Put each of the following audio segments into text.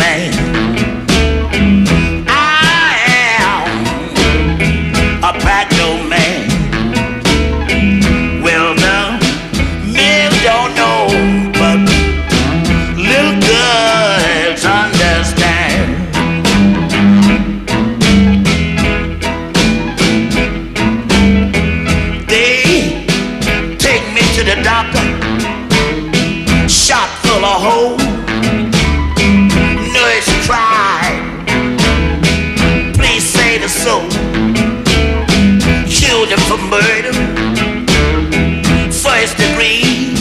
man. I am a backdoor man. Well, the men don't know, but little girls understand. They take me to the doctor, shot full of holes. Nurse cried, please say the soul. Killed him for murder, first degree.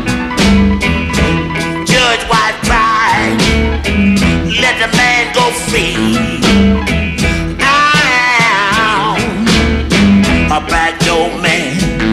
Judge wife cried, let the man go free. I am a backdoor man.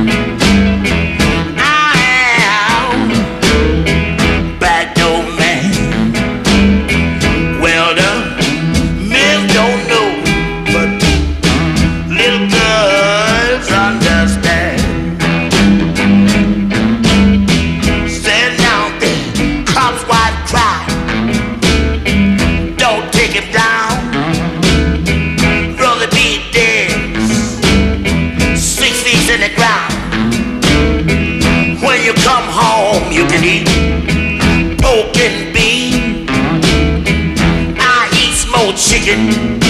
When you come home, you can eat pork and bean. I eat smoked chicken